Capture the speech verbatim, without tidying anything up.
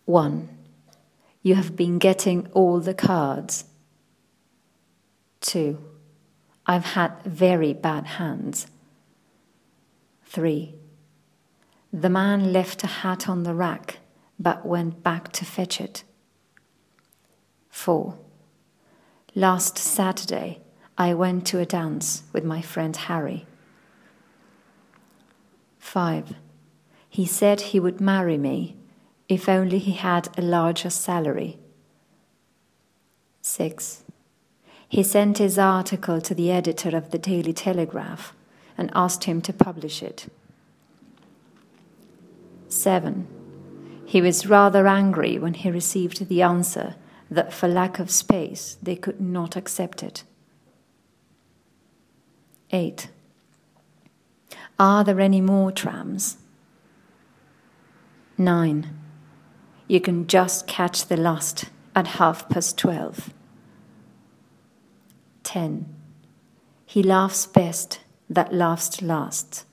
one. You have been getting all the cards. two. I've had very bad hands. three. The man left a hat on the rack, but went back to fetch it. four. Last Saturday, I went to a dance with my friend Harry. five. He said he would marry me if only he had a larger salary. six. He sent his article to the editor of the Daily Telegraph and asked him to publish it. seven. He was rather angry when he received the answer that for lack of space they could not accept it. eight. Are there any more trams? nine. You can just catch the last at half past twelve. ten. He laughs best that laughs last.